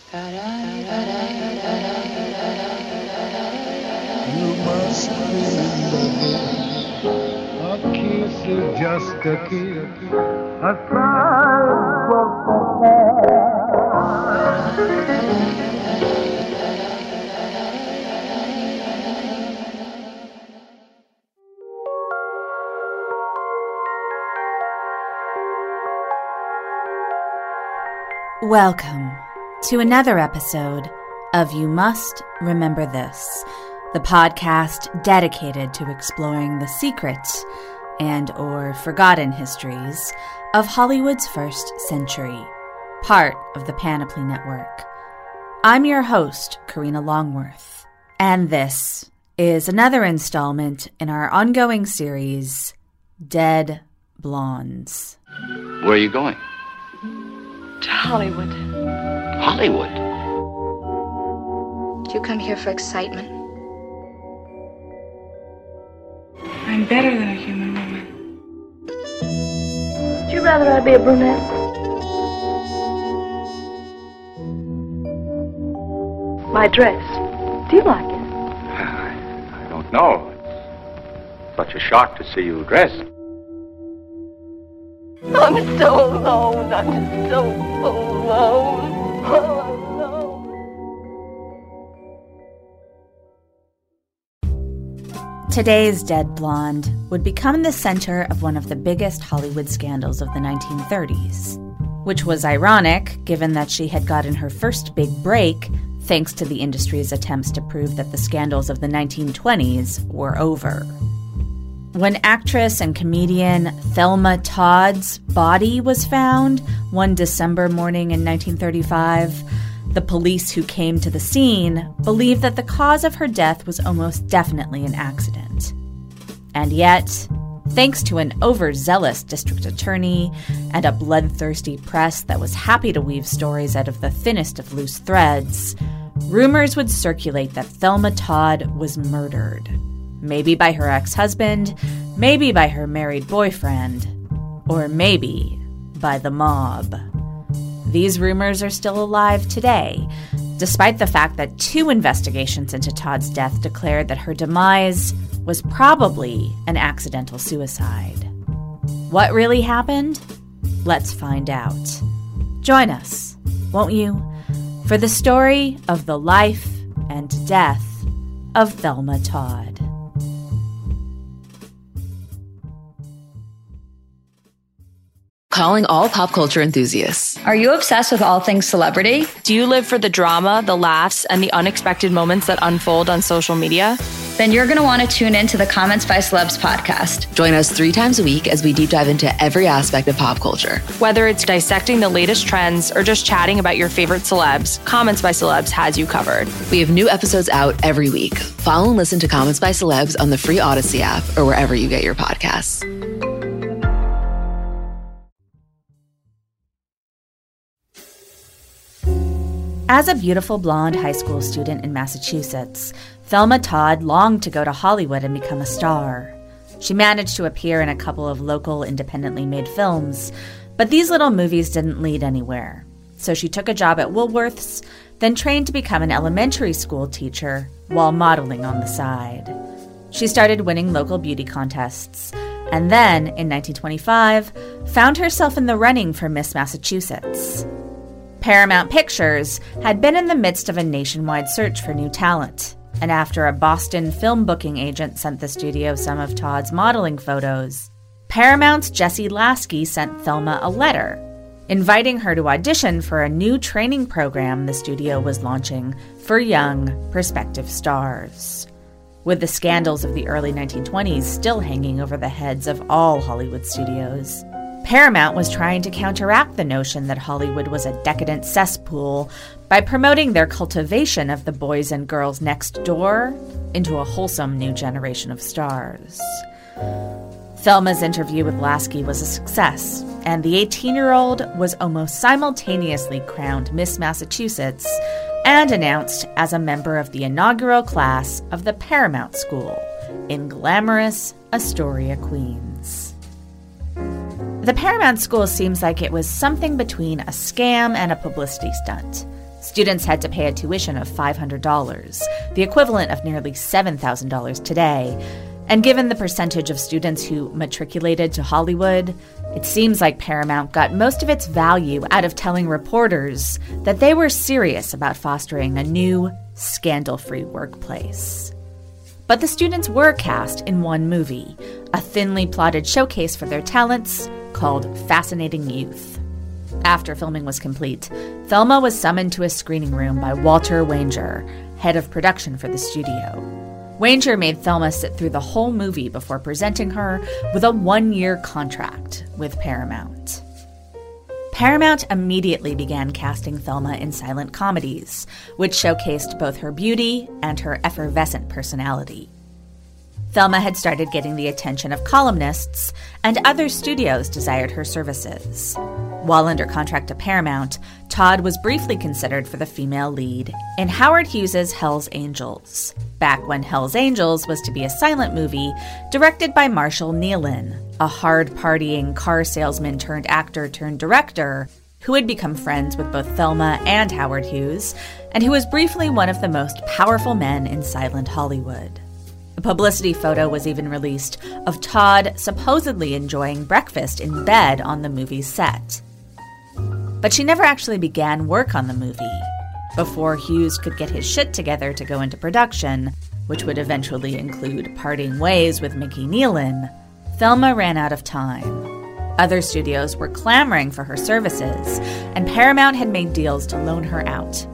You must remember this. A kiss is just a kiss. A sigh for Welcome to another episode of You Must Remember This, the podcast dedicated to exploring the secret and or forgotten histories of Hollywood's first century, part of the Panoply Network. I'm your host, Karina Longworth, and this is another installment in our ongoing series, Dead Blondes. Where are you going? To Hollywood. Hollywood? Do you come here for excitement? I'm better than a human woman. Would you rather I be a brunette? My dress. Do you like it? I don't know. It's such a shock to see you dressed. I'm so alone. I'm so alone. Oh, alone. Today's Dead Blonde would become the center of one of the biggest Hollywood scandals of the 1930s, which was ironic given that she had gotten her first big break thanks to the industry's attempts to prove that the scandals of the 1920s were over. When actress and comedian Thelma Todd's body was found one December morning in 1935, the police who came to the scene believed that the cause of her death was almost definitely an accident. And yet, thanks to an overzealous district attorney and a bloodthirsty press that was happy to weave stories out of the thinnest of loose threads, rumors would circulate that Thelma Todd was murdered. Maybe by her ex-husband, maybe by her married boyfriend, or maybe by the mob. These rumors are still alive today, despite the fact that 2 investigations into Todd's death declared that her demise was probably an accidental suicide. What really happened? Let's find out. Join us, won't you, for the story of the life and death of Thelma Todd. Calling all pop culture enthusiasts. Are you obsessed with all things celebrity? Do you live for the drama, the laughs, and the unexpected moments that unfold on social media? Then you're going to want to tune in to the Comments by Celebs podcast. Join us 3 times a week as we deep dive into every aspect of pop culture. Whether it's dissecting the latest trends or just chatting about your favorite celebs, Comments by Celebs has you covered. We have new episodes out every week. Follow and listen to Comments by Celebs on the free Odyssey app or wherever you get your podcasts. As a beautiful blonde high school student in Massachusetts, Thelma Todd longed to go to Hollywood and become a star. She managed to appear in a couple of local independently made films, but these little movies didn't lead anywhere. So she took a job at Woolworth's, then trained to become an elementary school teacher while modeling on the side. She started winning local beauty contests, and then, in 1925, found herself in the running for Miss Massachusetts. Paramount Pictures had been in the midst of a nationwide search for new talent, and after a Boston film booking agent sent the studio some of Todd's modeling photos, Paramount's Jesse Lasky sent Thelma a letter, inviting her to audition for a new training program the studio was launching for young, prospective stars. With the scandals of the early 1920s still hanging over the heads of all Hollywood studios, Paramount was trying to counteract the notion that Hollywood was a decadent cesspool by promoting their cultivation of the boys and girls next door into a wholesome new generation of stars. Thelma's interview with Lasky was a success, and the 18-year-old was almost simultaneously crowned Miss Massachusetts and announced as a member of the inaugural class of the Paramount School in glamorous Astoria, Queens. The Paramount School seems like it was something between a scam and a publicity stunt. Students had to pay a tuition of $500, the equivalent of nearly $7,000 today. And given the percentage of students who matriculated to Hollywood, it seems like Paramount got most of its value out of telling reporters that they were serious about fostering a new, scandal-free workplace. But the students were cast in one movie, a thinly plotted showcase for their talents called Fascinating Youth. After filming was complete, Thelma was summoned to a screening room by Walter Wanger, head of production for the studio. Wanger made Thelma sit through the whole movie before presenting her with a 1-year contract with Paramount. Paramount immediately began casting Thelma in silent comedies, which showcased both her beauty and her effervescent personality. Thelma had started getting the attention of columnists, and other studios desired her services. While under contract to Paramount, Todd was briefly considered for the female lead in Howard Hughes' Hell's Angels, back when Hell's Angels was to be a silent movie directed by Marshall Nealon, a hard-partying car salesman turned actor turned director who had become friends with both Thelma and Howard Hughes, and who was briefly one of the most powerful men in silent Hollywood. A publicity photo was even released of Todd supposedly enjoying breakfast in bed on the movie's set. But she never actually began work on the movie. Before Hughes could get his shit together to go into production, which would eventually include parting ways with Mickey Nealon, Thelma ran out of time. Other studios were clamoring for her services, and Paramount had made deals to loan her out.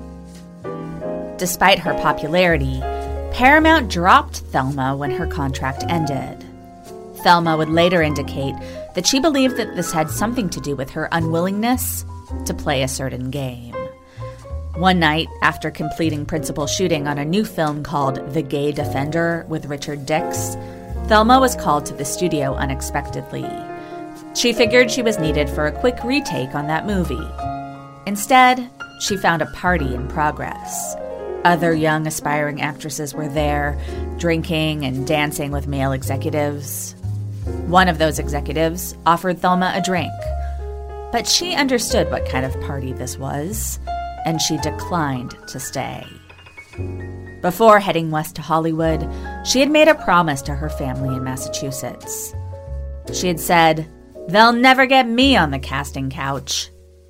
Despite her popularity, Paramount dropped Thelma when her contract ended. Thelma would later indicate that she believed that this had something to do with her unwillingness to play a certain game. One night, after completing principal shooting on a new film called The Gay Defender with Richard Dix, Thelma was called to the studio unexpectedly. She figured she was needed for a quick retake on that movie. Instead, she found a party in progress. Other young aspiring actresses were there, drinking and dancing with male executives. One of those executives offered Thelma a drink, but she understood what kind of party this was, and she declined to stay. Before heading west to Hollywood, she had made a promise to her family in Massachusetts. She had said, "They'll never get me on the casting couch."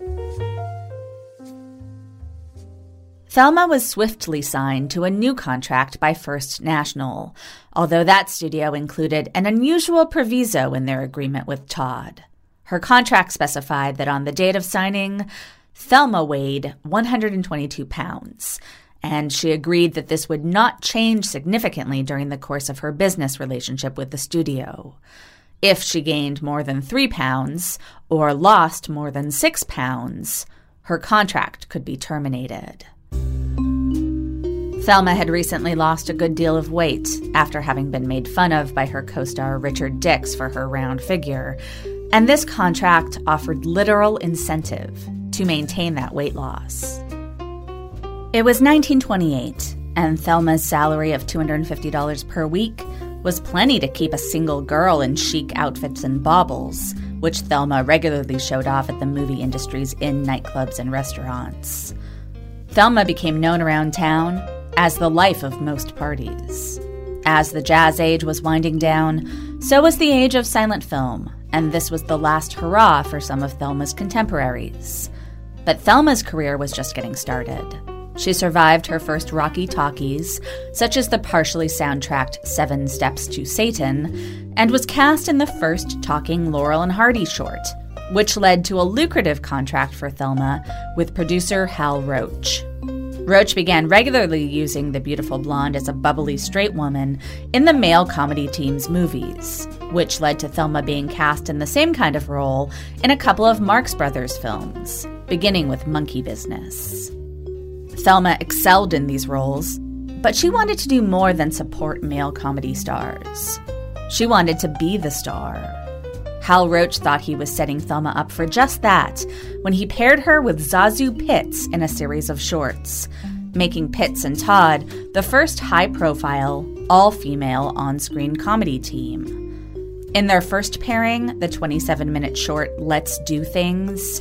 Thelma was swiftly signed to a new contract by First National, although that studio included an unusual proviso in their agreement with Todd. Her contract specified that on the date of signing, Thelma weighed 122 pounds, and she agreed that this would not change significantly during the course of her business relationship with the studio. If she gained more than 3 pounds or lost more than 6 pounds, her contract could be terminated. Thelma had recently lost a good deal of weight after having been made fun of by her co-star Richard Dix for her round figure, and this contract offered literal incentive to maintain that weight loss. It was 1928, and Thelma's salary of $250 per week was plenty to keep a single girl in chic outfits and baubles, which Thelma regularly showed off at the movie industry's in nightclubs and restaurants. Thelma became known around town as the life of most parties. As the jazz age was winding down, so was the age of silent film, and this was the last hurrah for some of Thelma's contemporaries. But Thelma's career was just getting started. She survived her first Rocky talkies, such as the partially soundtracked 7 Steps to Satan, and was cast in the first talking Laurel and Hardy short, which led to a lucrative contract for Thelma with producer Hal Roach. Roach began regularly using the beautiful blonde as a bubbly straight woman in the male comedy team's movies, which led to Thelma being cast in the same kind of role in a couple of Marx Brothers films, beginning with Monkey Business. Thelma excelled in these roles, but she wanted to do more than support male comedy stars. She wanted to be the star. Hal Roach thought he was setting Thelma up for just that when he paired her with Zazu Pitts in a series of shorts, making Pitts and Todd the first high-profile, all-female on-screen comedy team. In their first pairing, the 27-minute short Let's Do Things,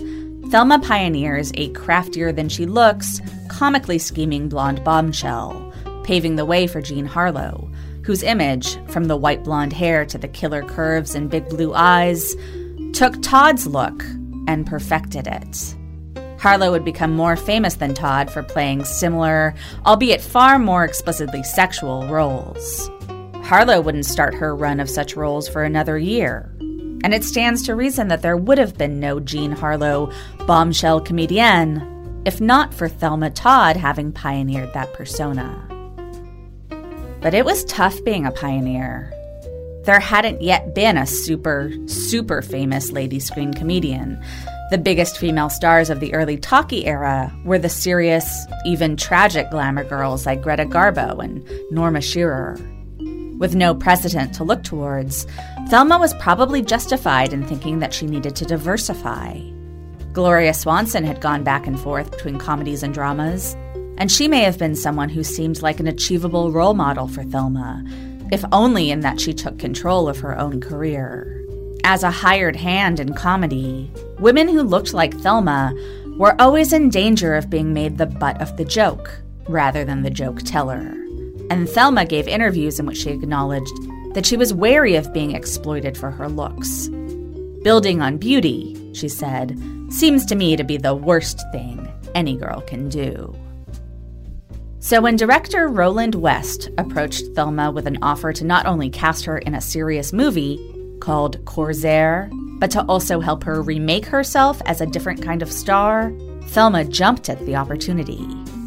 Thelma pioneers a craftier-than-she-looks, comically scheming blonde bombshell, paving the way for Jean Harlow, whose image, from the white blonde hair to the killer curves and big blue eyes, took Todd's look and perfected it. Harlow would become more famous than Todd for playing similar, albeit far more explicitly sexual, roles. Harlow wouldn't start her run of such roles for another year, and it stands to reason that there would have been no Jean Harlow bombshell comedienne if not for Thelma Todd having pioneered that persona. But it was tough being a pioneer. There hadn't yet been a super famous lady screen comedian. The biggest female stars of the early talkie era were the serious, even tragic glamour girls like Greta Garbo and Norma Shearer. With no precedent to look towards, Thelma was probably justified in thinking that she needed to diversify. Gloria Swanson had gone back and forth between comedies and dramas, and she may have been someone who seemed like an achievable role model for Thelma, if only in that she took control of her own career. As a hired hand in comedy, women who looked like Thelma were always in danger of being made the butt of the joke, rather than the joke teller. And Thelma gave interviews in which she acknowledged that she was wary of being exploited for her looks. Building on beauty, she said, seems to me to be the worst thing any girl can do. So when director Roland West approached Thelma with an offer to not only cast her in a serious movie called Corsair, but to also help her remake herself as a different kind of star, Thelma jumped at the opportunity.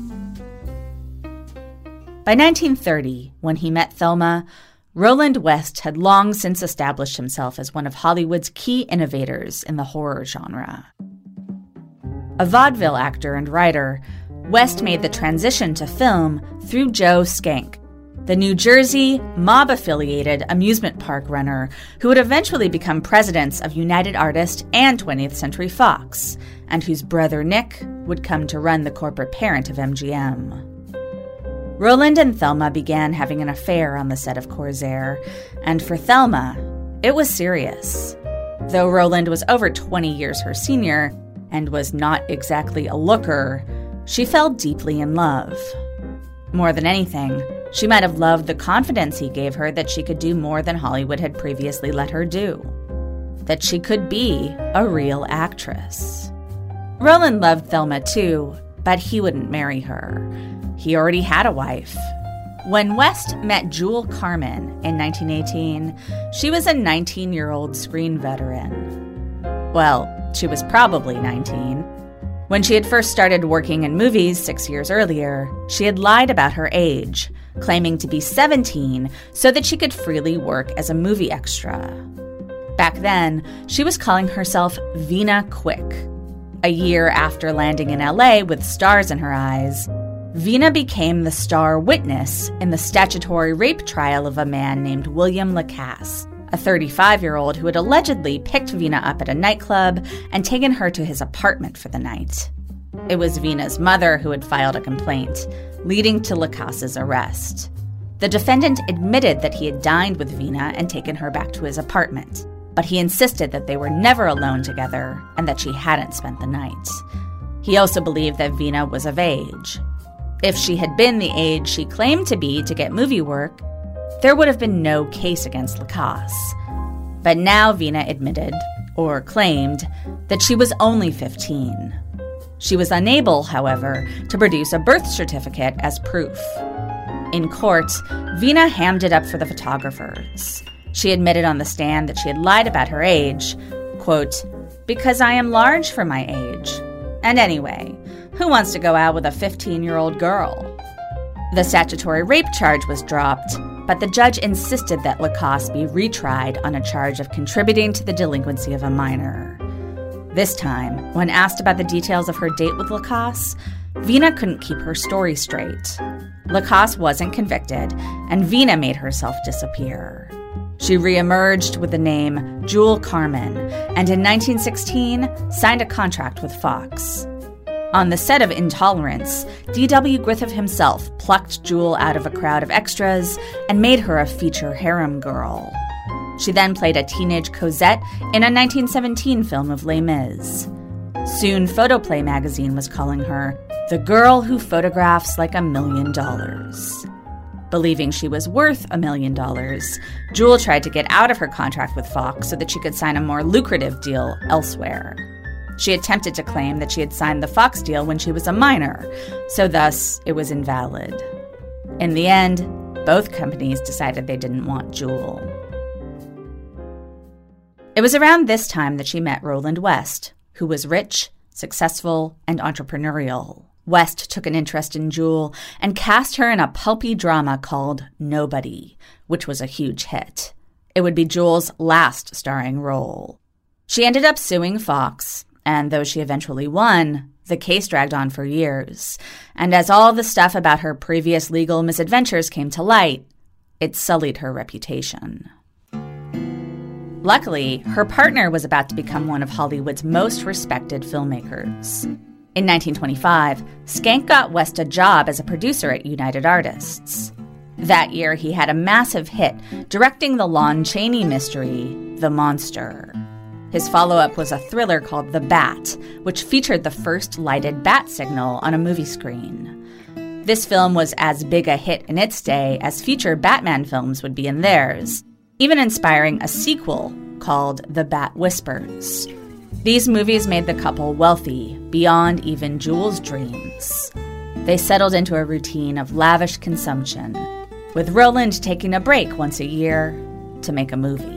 By 1930, when he met Thelma, Roland West had long since established himself as one of Hollywood's key innovators in the horror genre. A vaudeville actor and writer, West made the transition to film through Joe Skank, the New Jersey, mob-affiliated amusement park runner who would eventually become presidents of United Artists and 20th Century Fox, and whose brother Nick would come to run the corporate parent of MGM. Roland and Thelma began having an affair on the set of Corsair, and for Thelma, it was serious. Though Roland was over 20 years her senior and was not exactly a looker, she fell deeply in love. More than anything, she might have loved the confidence he gave her that she could do more than Hollywood had previously let her do. That she could be a real actress. Roland loved Thelma too, but he wouldn't marry her. He already had a wife. When West met Jewel Carmen in 1918, she was a 19-year-old screen veteran. Well, she was probably 19. When she had first started working in movies 6 years earlier, she had lied about her age, claiming to be 17 so that she could freely work as a movie extra. Back then, she was calling herself Vina Quick. A year after landing in LA with stars in her eyes, Vina became the star witness in the statutory rape trial of a man named William Lacasse, a 35-year-old who had allegedly picked Vina up at a nightclub and taken her to his apartment for the night. It was Vina's mother who had filed a complaint, leading to Lacasse's arrest. The defendant admitted that he had dined with Vina and taken her back to his apartment, but he insisted that they were never alone together and that she hadn't spent the night. He also believed that Vina was of age. If she had been the age she claimed to be to get movie work, there would have been no case against Lacasse. But now Vina admitted, or claimed, that she was only 15. She was unable, however, to produce a birth certificate as proof. In court, Vina hammed it up for the photographers. She admitted on the stand that she had lied about her age, quote, "because I am large for my age. And anyway, who wants to go out with a 15-year-old girl?" The statutory rape charge was dropped, but the judge insisted that Lacasse be retried on a charge of contributing to the delinquency of a minor. This time, when asked about the details of her date with Lacasse, Vina couldn't keep her story straight. Lacasse wasn't convicted, and Vina made herself disappear. She reemerged with the name Jewel Carmen, and in 1916 signed a contract with Fox. On the set of Intolerance, D.W. Griffith himself plucked Jewel out of a crowd of extras and made her a feature harem girl. She then played a teenage Cosette in a 1917 film of Les Mis. Soon, Photoplay magazine was calling her the girl who photographs like $1 million. Believing she was worth $1 million, Jewel tried to get out of her contract with Fox so that she could sign a more lucrative deal elsewhere. She attempted to claim that she had signed the Fox deal when she was a minor, so thus it was invalid. In the end, both companies decided they didn't want Jewel. It was around this time that she met Roland West, who was rich, successful, and entrepreneurial. West took an interest in Jewel and cast her in a pulpy drama called Nobody, which was a huge hit. It would be Jewel's last starring role. She ended up suing Fox, and though she eventually won, the case dragged on for years. And as all the stuff about her previous legal misadventures came to light, it sullied her reputation. Luckily, her partner was about to become one of Hollywood's most respected filmmakers. In 1925, Schenck got West a job as a producer at United Artists. That year, he had a massive hit, directing the Lon Chaney mystery, The Monster. His follow-up was a thriller called The Bat, which featured the first lighted bat signal on a movie screen. This film was as big a hit in its day as future Batman films would be in theirs, even inspiring a sequel called The Bat Whispers. These movies made the couple wealthy, beyond even Jewel's dreams. They settled into a routine of lavish consumption, with Roland taking a break once a year to make a movie.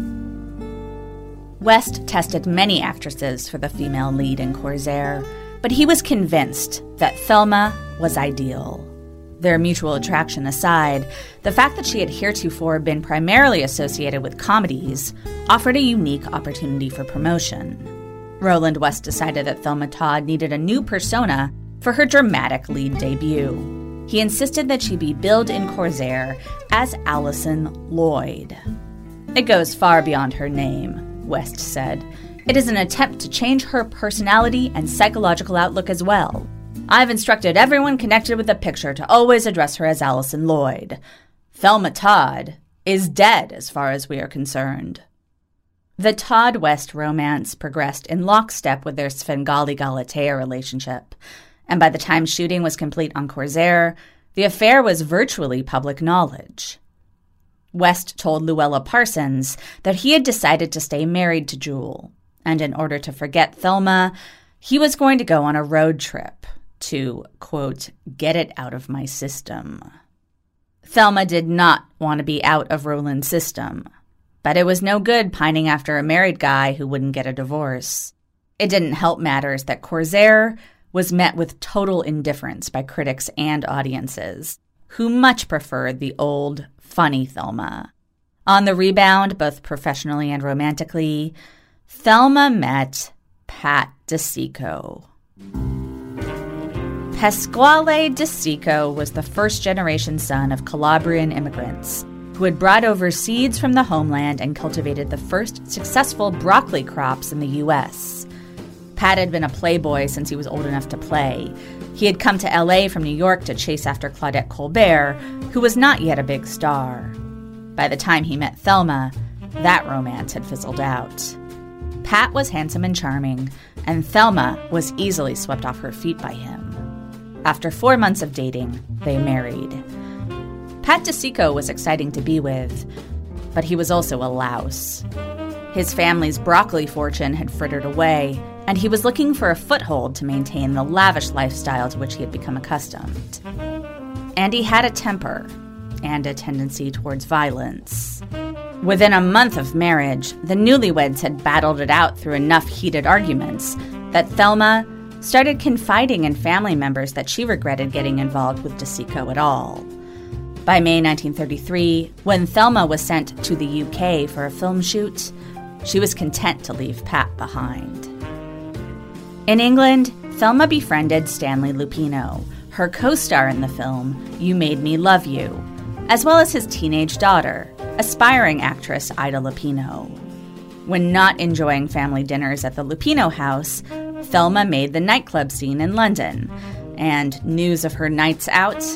West tested many actresses for the female lead in Corsair, but he was convinced that Thelma was ideal. Their mutual attraction aside, the fact that she had heretofore been primarily associated with comedies offered a unique opportunity for promotion. Roland West decided that Thelma Todd needed a new persona for her dramatic lead debut. He insisted that she be billed in Corsair as Allison Lloyd. "It goes far beyond her name," West said. "It is an attempt to change her personality and psychological outlook as well. I've instructed everyone connected with the picture to always address her as Allison Lloyd. Thelma Todd is dead as far as we are concerned." The Todd-West romance progressed in lockstep with their Svengali-Galatea relationship, and by the time shooting was complete on Corsair, the affair was virtually public knowledge. West told Luella Parsons that he had decided to stay married to Jewel, and in order to forget Thelma, he was going to go on a road trip to, quote, "get it out of my system." Thelma did not want to be out of Roland's system, but it was no good pining after a married guy who wouldn't get a divorce. It didn't help matters that Corsair was met with total indifference by critics and audiences, who much preferred the old, funny Thelma. On the rebound, both professionally and romantically, Thelma met Pat DeSico. Pasquale DeSico was the first-generation son of Calabrian immigrants who had brought over seeds from the homeland and cultivated the first successful broccoli crops in the U.S. Pat had been a playboy since he was old enough to play. He had come to L.A. from New York to chase after Claudette Colbert, who was not yet a big star. By the time he met Thelma, that romance had fizzled out. Pat was handsome and charming, and Thelma was easily swept off her feet by him. After 4 months of dating, they married. Pat DeSico was exciting to be with, but he was also a louse. His family's broccoli fortune had frittered away, and he was looking for a foothold to maintain the lavish lifestyle to which he had become accustomed. And he had a temper, and a tendency towards violence. Within a month of marriage, the newlyweds had battled it out through enough heated arguments that Thelma started confiding in family members that she regretted getting involved with DeSico at all. By May 1933, when Thelma was sent to the UK for a film shoot, she was content to leave Pat behind. In England, Thelma befriended Stanley Lupino, her co-star in the film You Made Me Love You, as well as his teenage daughter, aspiring actress Ida Lupino. When not enjoying family dinners at the Lupino house, Thelma made the nightclub scene in London, and news of her nights out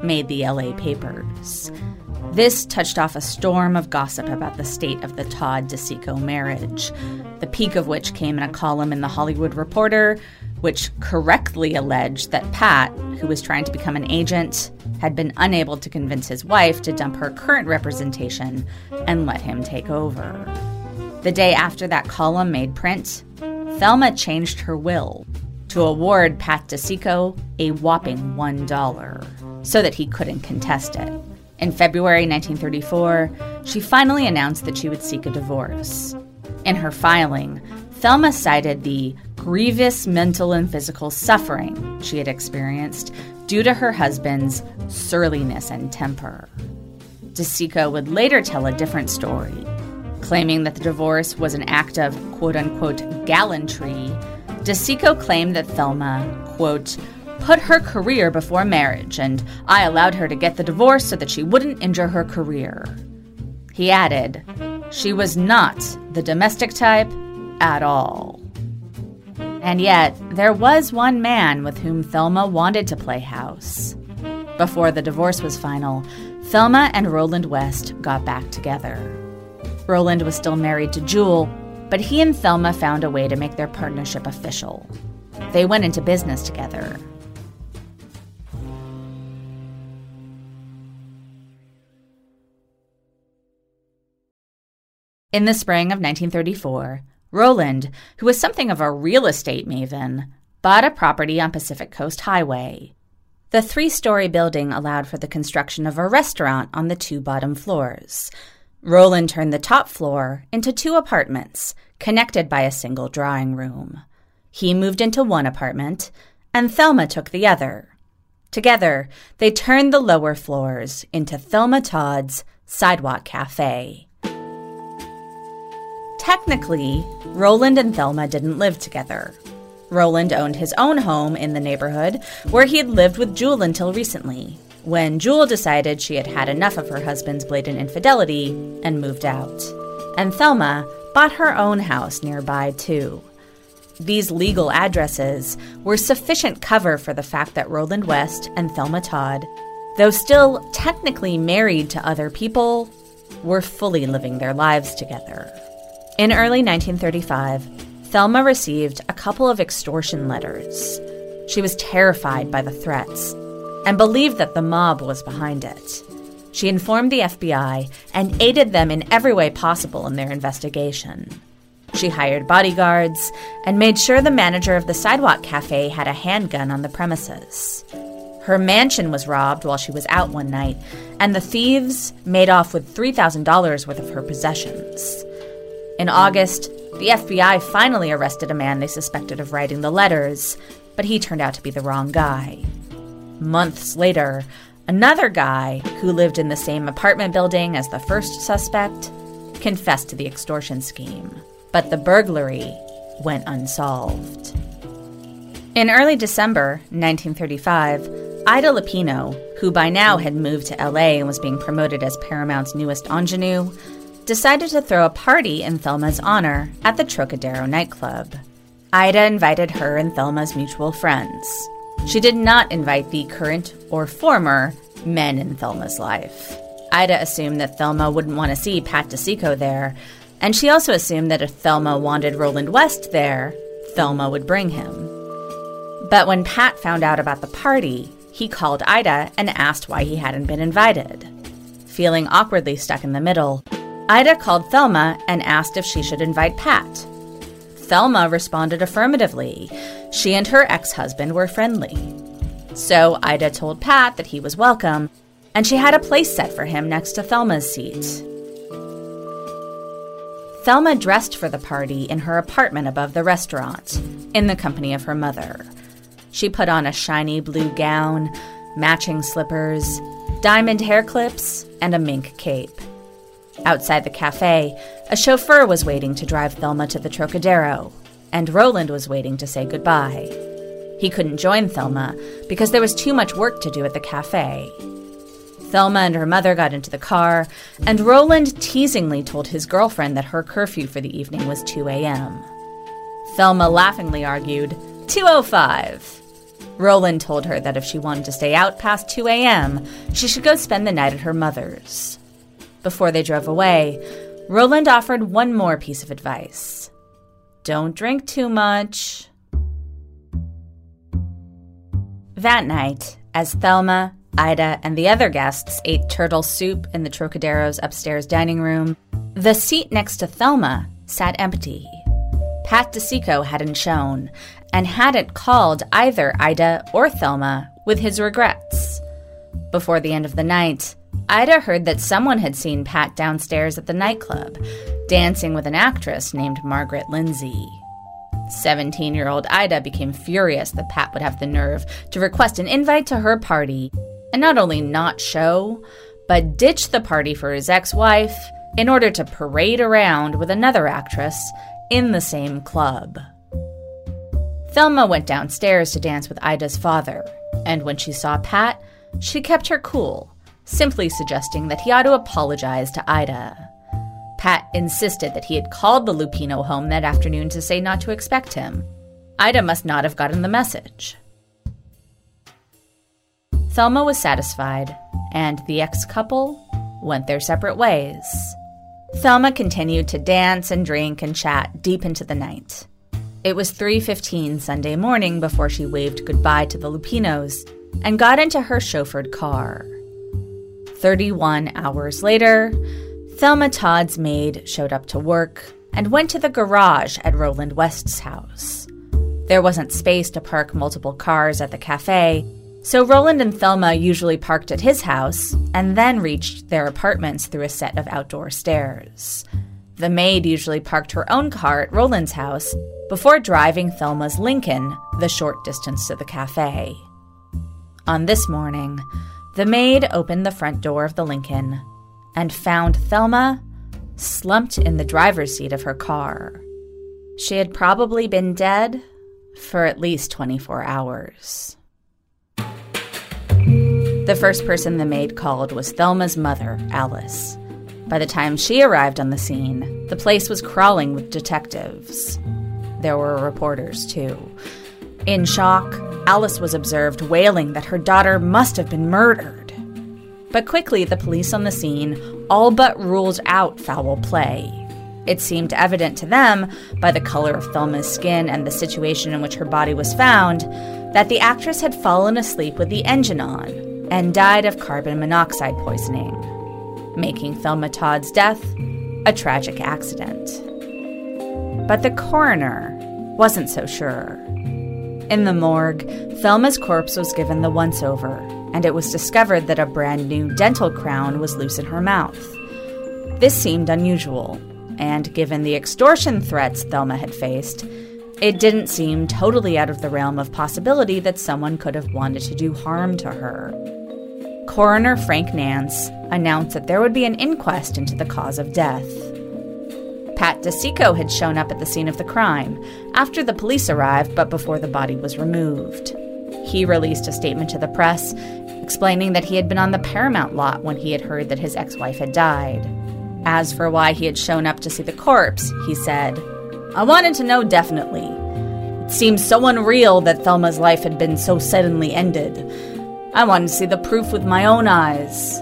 made the LA papers. This touched off a storm of gossip about the state of the Todd-DeSico marriage, the peak of which came in a column in The Hollywood Reporter, which correctly alleged that Pat, who was trying to become an agent, had been unable to convince his wife to dump her current representation and let him take over. The day after that column made print, Thelma changed her will to award Pat DeSico a whopping $1 so that he couldn't contest it. In February 1934, she finally announced that she would seek a divorce. In her filing, Thelma cited the grievous mental and physical suffering she had experienced due to her husband's surliness and temper. DeSico would later tell a different story, claiming that the divorce was an act of quote-unquote gallantry. DeSico claimed that Thelma, quote, put her career before marriage, and I allowed her to get the divorce so that she wouldn't injure her career. He added, she was not the domestic type at all. And yet, there was one man with whom Thelma wanted to play house. Before the divorce was final, Thelma and Roland West got back together. Roland was still married to Jewel, but he and Thelma found a way to make their partnership official. They went into business together. In the spring of 1934, Roland, who was something of a real estate maven, bought a property on Pacific Coast Highway. The 3-story building allowed for the construction of a restaurant on the 2 bottom floors. Roland turned the top floor into 2 apartments, connected by a single drawing room. He moved into one apartment, and Thelma took the other. Together, they turned the lower floors into Thelma Todd's Sidewalk Cafe. Technically, Roland and Thelma didn't live together. Roland owned his own home in the neighborhood where he had lived with Jewel until recently, when Jewel decided she had had enough of her husband's blatant infidelity and moved out. And Thelma bought her own house nearby, too. These legal addresses were sufficient cover for the fact that Roland West and Thelma Todd, though still technically married to other people, were fully living their lives together. In early 1935, Thelma received a couple of extortion letters. She was terrified by the threats and believed that the mob was behind it. She informed the FBI and aided them in every way possible in their investigation. She hired bodyguards and made sure the manager of the Sidewalk Cafe had a handgun on the premises. Her mansion was robbed while she was out one night, and the thieves made off with $3,000 worth of her possessions. In August, the FBI finally arrested a man they suspected of writing the letters, but he turned out to be the wrong guy. Months later, another guy who lived in the same apartment building as the first suspect confessed to the extortion scheme, but the burglary went unsolved. In early December 1935, Ida Lupino, who by now had moved to LA and was being promoted as Paramount's newest ingenue, decided to throw a party in Thelma's honor at the Trocadero nightclub. Ida invited her and Thelma's mutual friends. She did not invite the current or former men in Thelma's life. Ida assumed that Thelma wouldn't want to see Pat DeSico there, and she also assumed that if Thelma wanted Roland West there, Thelma would bring him. But when Pat found out about the party, he called Ida and asked why he hadn't been invited. Feeling awkwardly stuck in the middle, Ida called Thelma and asked if she should invite Pat. Thelma responded affirmatively. She and her ex-husband were friendly. So Ida told Pat that he was welcome, and she had a place set for him next to Thelma's seat. Thelma dressed for the party in her apartment above the restaurant, in the company of her mother. She put on a shiny blue gown, matching slippers, diamond hair clips, and a mink cape. Outside the cafe, a chauffeur was waiting to drive Thelma to the Trocadero, and Roland was waiting to say goodbye. He couldn't join Thelma because there was too much work to do at the cafe. Thelma and her mother got into the car, and Roland teasingly told his girlfriend that her curfew for the evening was 2 a.m. Thelma laughingly argued, 2:05. Roland told her that if she wanted to stay out past 2 a.m., she should go spend the night at her mother's. Before they drove away, Roland offered one more piece of advice. Don't drink too much. That night, as Thelma, Ida, and the other guests ate turtle soup in the Trocadero's upstairs dining room, the seat next to Thelma sat empty. Pat DeSico hadn't shown, and hadn't called either Ida or Thelma with his regrets. Before the end of the night, Ida heard that someone had seen Pat downstairs at the nightclub, dancing with an actress named Margaret Lindsay. 17-year-old Ida became furious that Pat would have the nerve to request an invite to her party, and not only not show, but ditch the party for his ex-wife in order to parade around with another actress in the same club. Thelma went downstairs to dance with Ida's father, and when she saw Pat, she kept her cool, simply suggesting that he ought to apologize to Ida. Pat insisted that he had called the Lupino home that afternoon to say not to expect him. Ida must not have gotten the message. Thelma was satisfied, and the ex-couple went their separate ways. Thelma continued to dance and drink and chat deep into the night. It was 3:15 Sunday morning before she waved goodbye to the Lupinos and got into her chauffeured car. 31 hours later, Thelma Todd's maid showed up to work and went to the garage at Roland West's house. There wasn't space to park multiple cars at the cafe, so Roland and Thelma usually parked at his house and then reached their apartments through a set of outdoor stairs. The maid usually parked her own car at Roland's house before driving Thelma's Lincoln the short distance to the cafe. On this morning, the maid opened the front door of the Lincoln and found Thelma slumped in the driver's seat of her car. She had probably been dead for at least 24 hours. The first person the maid called was Thelma's mother, Alice. By the time she arrived on the scene, the place was crawling with detectives. There were reporters, too. In shock, Alice was observed wailing that her daughter must have been murdered. But quickly, the police on the scene all but ruled out foul play. It seemed evident to them, by the color of Thelma's skin and the situation in which her body was found, that the actress had fallen asleep with the engine on and died of carbon monoxide poisoning, making Thelma Todd's death a tragic accident. But the coroner wasn't so sure. In the morgue, Thelma's corpse was given the once-over, and it was discovered that a brand-new dental crown was loose in her mouth. This seemed unusual, and given the extortion threats Thelma had faced, it didn't seem totally out of the realm of possibility that someone could have wanted to do harm to her. Coroner Frank Nance announced that there would be an inquest into the cause of death. Pat DeSico had shown up at the scene of the crime, after the police arrived but before the body was removed. He released a statement to the press, explaining that he had been on the Paramount lot when he had heard that his ex-wife had died. As for why he had shown up to see the corpse, he said, "I wanted to know definitely. It seemed so unreal that Thelma's life had been so suddenly ended. I wanted to see the proof with my own eyes."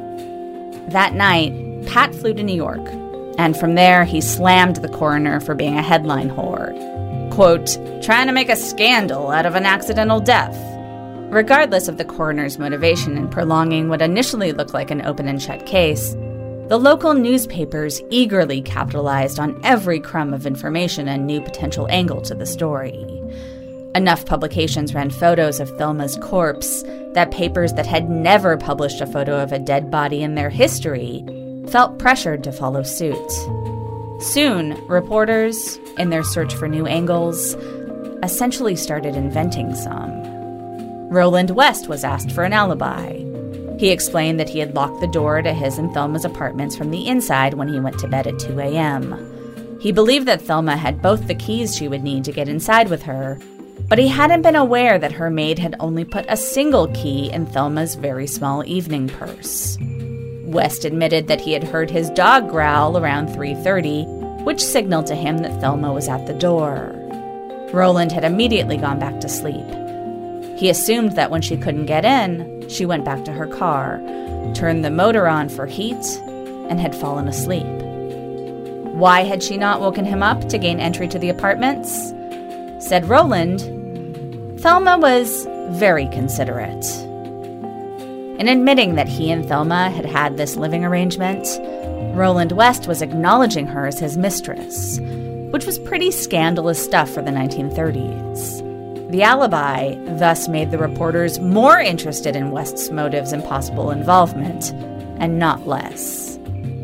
That night, Pat flew to New York, and from there he slammed the coroner for being a headline whore. Quote, trying to make a scandal out of an accidental death. Regardless of the coroner's motivation in prolonging what initially looked like an open and shut case, the local newspapers eagerly capitalized on every crumb of information and new potential angle to the story. Enough publications ran photos of Thelma's corpse that papers that had never published a photo of a dead body in their history felt pressured to follow suit. Soon, reporters, in their search for new angles, essentially started inventing some. Roland West was asked for an alibi. He explained that he had locked the door to his and Thelma's apartments from the inside when he went to bed at 2 a.m. He believed that Thelma had both the keys she would need to get inside with her, but he hadn't been aware that her maid had only put a single key in Thelma's very small evening purse. West admitted that he had heard his dog growl around 3:30, which signaled to him that Thelma was at the door. Roland had immediately gone back to sleep. He assumed that when she couldn't get in, she went back to her car, turned the motor on for heat, and had fallen asleep. Why had she not woken him up to gain entry to the apartments? Said Roland, Thelma was very considerate. In admitting that he and Thelma had had this living arrangement, Roland West was acknowledging her as his mistress, which was pretty scandalous stuff for the 1930s. The alibi thus made the reporters more interested in West's motives and possible involvement, and not less.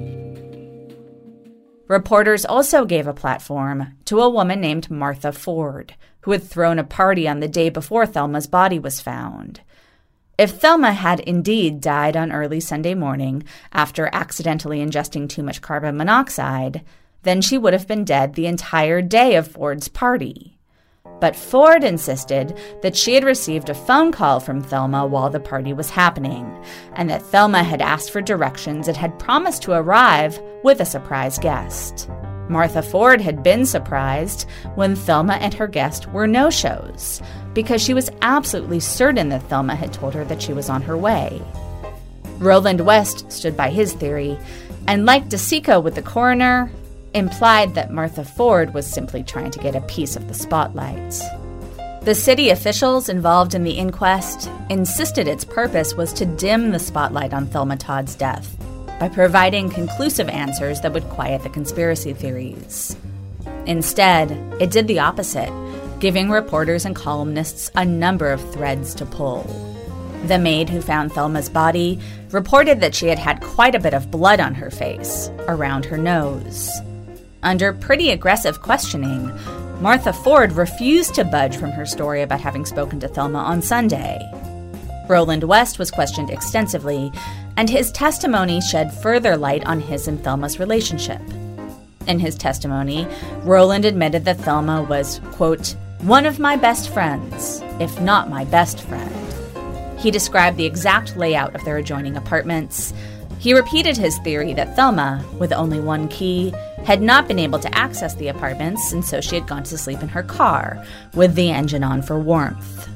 Reporters also gave a platform to a woman named Martha Ford, who had thrown a party on the day before Thelma's body was found. If Thelma had indeed died on early Sunday morning after accidentally ingesting too much carbon monoxide, then she would have been dead the entire day of Ford's party. But Ford insisted that she had received a phone call from Thelma while the party was happening, and that Thelma had asked for directions and had promised to arrive with a surprise guest. Martha Ford had been surprised when Thelma and her guest were no-shows, because she was absolutely certain that Thelma had told her that she was on her way. Roland West stood by his theory, and like DeSico with the coroner, implied that Martha Ford was simply trying to get a piece of the spotlight. The city officials involved in the inquest insisted its purpose was to dim the spotlight on Thelma Todd's death by providing conclusive answers that would quiet the conspiracy theories. Instead, it did the opposite, giving reporters and columnists a number of threads to pull. The maid who found Thelma's body reported that she had had quite a bit of blood on her face, around her nose. Under pretty aggressive questioning, Martha Ford refused to budge from her story about having spoken to Thelma on Sunday. Roland West was questioned extensively, and his testimony shed further light on his and Thelma's relationship. In his testimony, Roland admitted that Thelma was, quote, one of my best friends, if not my best friend. He described the exact layout of their adjoining apartments. He repeated his theory that Thelma, with only one key, had not been able to access the apartments, and so she had gone to sleep in her car, with the engine on for warmth.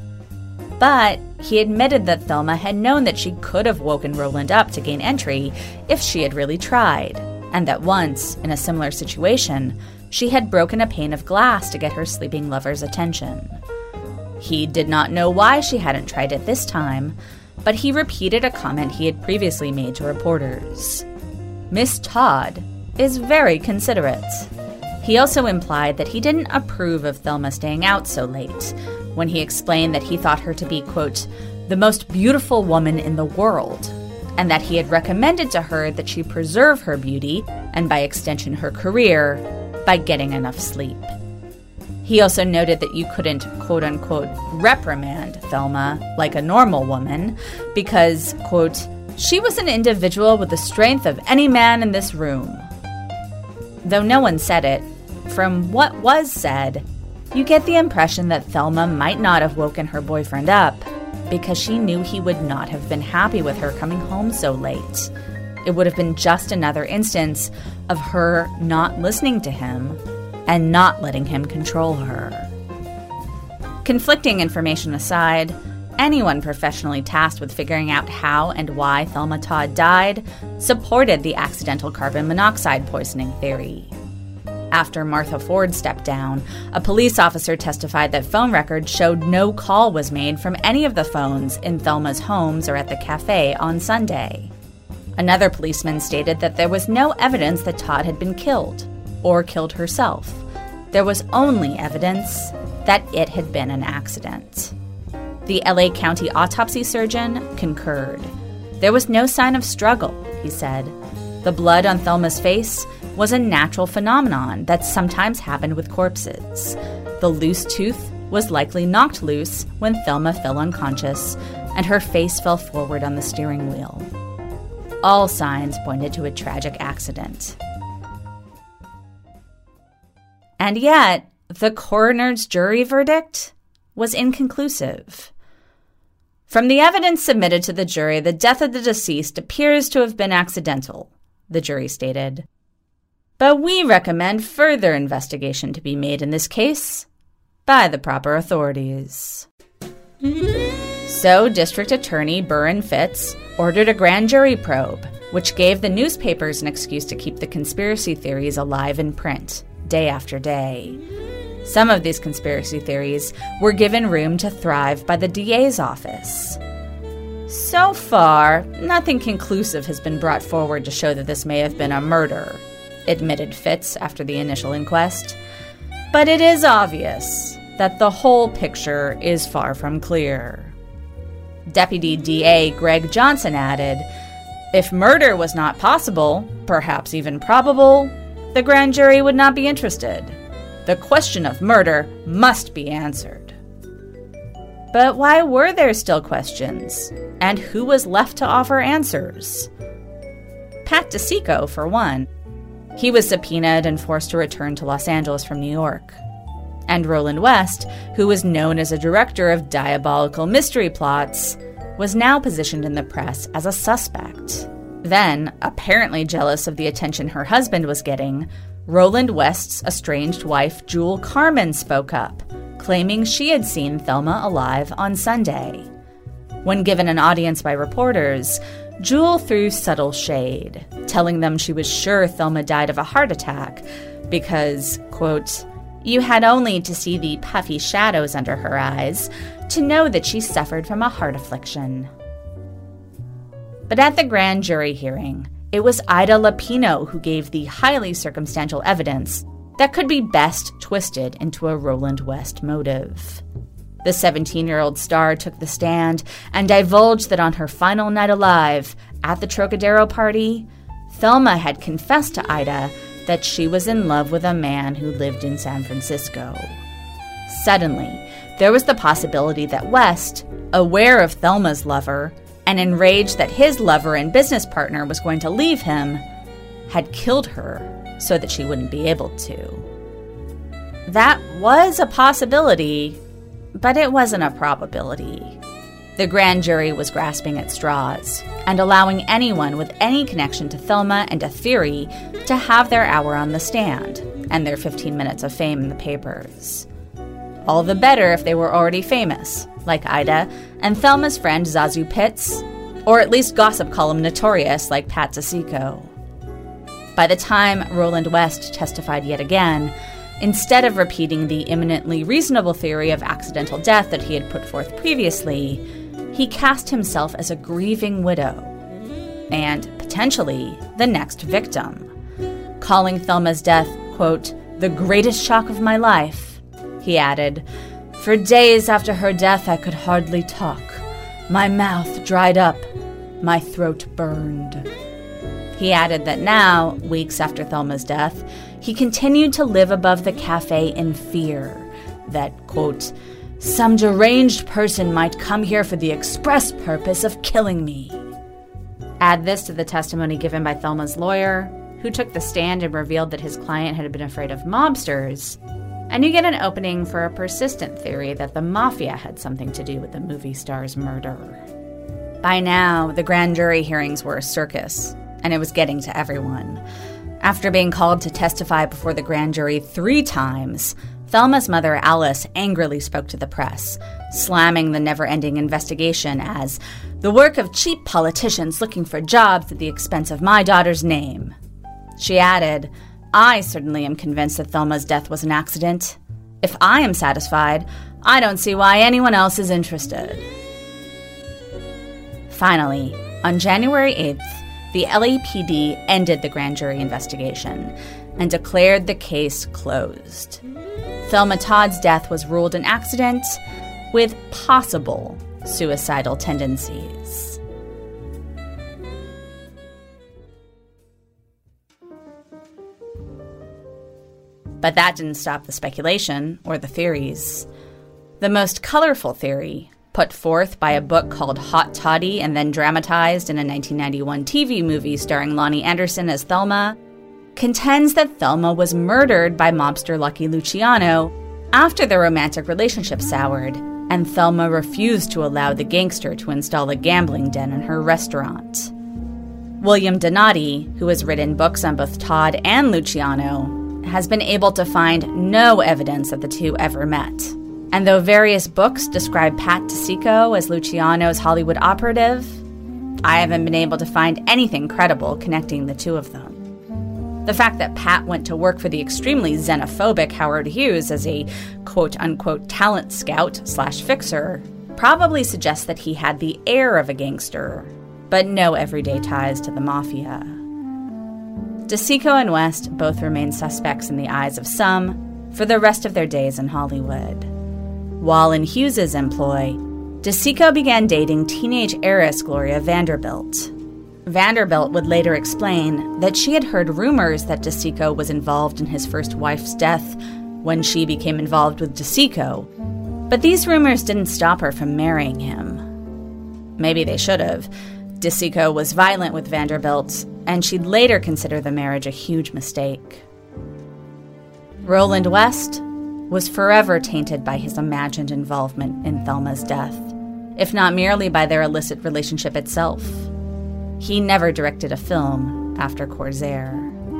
But he admitted that Thelma had known that she could have woken Roland up to gain entry if she had really tried, and that once, in a similar situation, she had broken a pane of glass to get her sleeping lover's attention. He did not know why she hadn't tried it this time, but he repeated a comment he had previously made to reporters. Miss Todd is very considerate. He also implied that he didn't approve of Thelma staying out so late, when he explained that he thought her to be, quote, the most beautiful woman in the world, and that he had recommended to her that she preserve her beauty, and by extension her career, by getting enough sleep. He also noted that you couldn't, quote-unquote, reprimand Thelma like a normal woman because, quote, she was an individual with the strength of any man in this room. Though no one said it, from what was said, you get the impression that Thelma might not have woken her boyfriend up because she knew he would not have been happy with her coming home so late. It would have been just another instance of her not listening to him and not letting him control her. Conflicting information aside, anyone professionally tasked with figuring out how and why Thelma Todd died supported the accidental carbon monoxide poisoning theory. After Martha Ford stepped down, a police officer testified that phone records showed no call was made from any of the phones in Thelma's homes or at the cafe on Sunday. Another policeman stated that there was no evidence that Todd had been killed or killed herself. There was only evidence that it had been an accident. The LA County autopsy surgeon concurred. There was no sign of struggle, he said. The blood on Thelma's face was a natural phenomenon that sometimes happened with corpses. The loose tooth was likely knocked loose when Thelma fell unconscious, and her face fell forward on the steering wheel. All signs pointed to a tragic accident. And yet, the coroner's jury verdict was inconclusive. From the evidence submitted to the jury, the death of the deceased appears to have been accidental, the jury stated. But we recommend further investigation to be made in this case by the proper authorities. So District Attorney Burren Fitts ordered a grand jury probe, which gave the newspapers an excuse to keep the conspiracy theories alive in print, day after day. Some of these conspiracy theories were given room to thrive by the DA's office. So far, nothing conclusive has been brought forward to show that this may have been a murder, admitted Fitts after the initial inquest. But it is obvious that the whole picture is far from clear. Deputy DA Greg Johnson added, "If murder was not possible, perhaps even probable, the grand jury would not be interested. The question of murder must be answered." But why were there still questions? And who was left to offer answers? Pat DeSico, for one. He was subpoenaed and forced to return to Los Angeles from New York. And Roland West, who was known as a director of diabolical mystery plots, was now positioned in the press as a suspect. Then, apparently jealous of the attention her husband was getting, Roland West's estranged wife, Jewel Carmen, spoke up, claiming she had seen Thelma alive on Sunday. When given an audience by reporters, Jewel threw subtle shade, telling them she was sure Thelma died of a heart attack because, quote, "You had only to see the puffy shadows under her eyes to know that she suffered from a heart affliction." But at the grand jury hearing, it was Ida Lupino who gave the highly circumstantial evidence that could be best twisted into a Roland West motive. The 17-year-old star took the stand and divulged that on her final night alive, at the Trocadero party, Thelma had confessed to Ida that she was in love with a man who lived in San Francisco. Suddenly, there was the possibility that West, aware of Thelma's lover, and enraged that his lover and business partner was going to leave him, had killed her so that she wouldn't be able to. That was a possibility, but it wasn't a probability. The grand jury was grasping at straws and allowing anyone with any connection to Thelma and a theory to have their hour on the stand and their 15 minutes of fame in the papers. All the better if they were already famous, like Ida and Thelma's friend Zazu Pitts, or at least gossip column notorious like Pat DeSico. By the time Roland West testified yet again, instead of repeating the imminently reasonable theory of accidental death that he had put forth previously, he cast himself as a grieving widow and, potentially, the next victim, calling Thelma's death, quote, "the greatest shock of my life." He added, "For days after her death I could hardly talk. My mouth dried up. My throat burned." He added that now, weeks after Thelma's death, he continued to live above the cafe in fear that, quote, "some deranged person might come here for the express purpose of killing me." Add this to the testimony given by Thelma's lawyer, who took the stand and revealed that his client had been afraid of mobsters, and you get an opening for a persistent theory that the mafia had something to do with the movie star's murder. By now, the grand jury hearings were a circus, and it was getting to everyone. After being called to testify before the grand jury 3 times, Thelma's mother, Alice, angrily spoke to the press, slamming the never-ending investigation as the work of cheap politicians looking for jobs at the expense of my daughter's name. She added, "I certainly am convinced that Thelma's death was an accident. If I am satisfied, I don't see why anyone else is interested." Finally, on January 8th, the LAPD ended the grand jury investigation and declared the case closed. Thelma Todd's death was ruled an accident with possible suicidal tendencies. But that didn't stop the speculation or the theories. The most colorful theory, put forth by a book called Hot Toddy and then dramatized in a 1991 TV movie starring Lonnie Anderson as Thelma, contends that Thelma was murdered by mobster Lucky Luciano after their romantic relationship soured, and Thelma refused to allow the gangster to install a gambling den in her restaurant. William Donati, who has written books on both Todd and Luciano, has been able to find no evidence that the two ever met. And though various books describe Pat DeSico as Luciano's Hollywood operative, I haven't been able to find anything credible connecting the two of them. The fact that Pat went to work for the extremely xenophobic Howard Hughes as a quote-unquote talent scout/fixer probably suggests that he had the air of a gangster, but no everyday ties to the mafia. DeSico and West both remain suspects in the eyes of some for the rest of their days in Hollywood. While in Hughes's employ, DeSico began dating teenage heiress Gloria Vanderbilt. Vanderbilt would later explain that she had heard rumors that DeSico was involved in his first wife's death when she became involved with DeSico, but these rumors didn't stop her from marrying him. Maybe they should have. DeSico was violent with Vanderbilt, and she'd later consider the marriage a huge mistake. Roland West was forever tainted by his imagined involvement in Thelma's death, if not merely by their illicit relationship itself. He never directed a film after Corsair.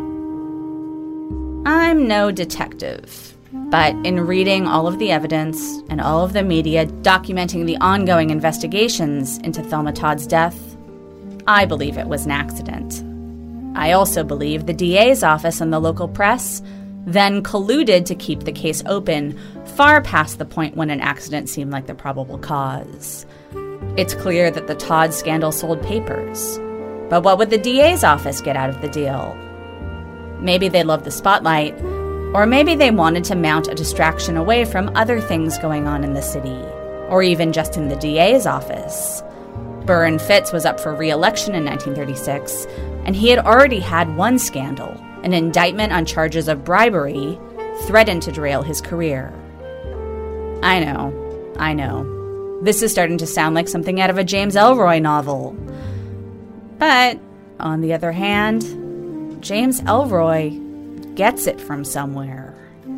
I'm no detective, but in reading all of the evidence and all of the media documenting the ongoing investigations into Thelma Todd's death, I believe it was an accident. I also believe the DA's office and the local press then colluded to keep the case open far past the point when an accident seemed like the probable cause. It's clear that the Todd scandal sold papers. But what would the DA's office get out of the deal? Maybe they loved the spotlight, or maybe they wanted to mount a distraction away from other things going on in the city, or even just in the DA's office. Burr Fitz was up for re-election in 1936, and he had already had one scandal, an indictment on charges of bribery, threatened to derail his career. I know. This is starting to sound like something out of a James Ellroy novel. But, on the other hand, James Ellroy gets it from somewhere.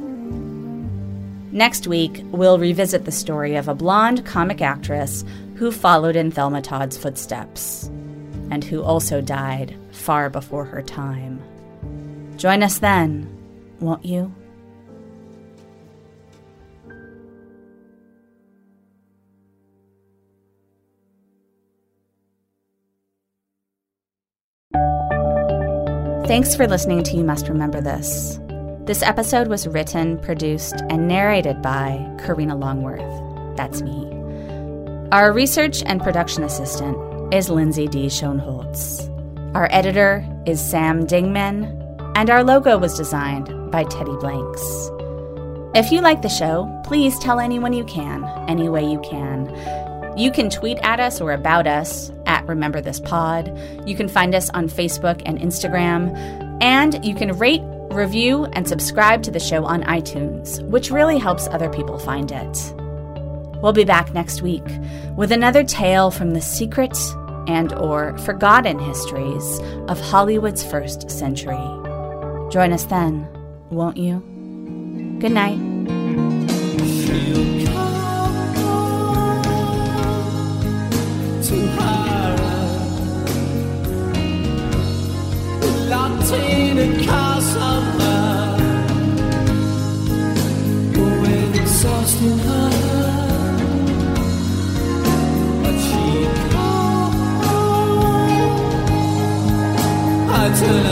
Next week, we'll revisit the story of a blonde comic actress who followed in Thelma Todd's footsteps, and who also died far before her time. Join us then, won't you? Thanks for listening to You Must Remember This. This episode was written, produced, and narrated by Karina Longworth. That's me. Our research and production assistant is Lindsay D. Schoenholtz. Our editor is Sam Dingman, and our logo was designed by Teddy Blanks. If you like the show, please tell anyone you can, any way you can. You can tweet at us or about us at Remember This Pod. You can find us on Facebook and Instagram. And you can rate, review, and subscribe to the show on iTunes, which really helps other people find it. We'll be back next week with another tale from the secret and/or forgotten histories of Hollywood's first century. Join us then, won't you? Good night. Till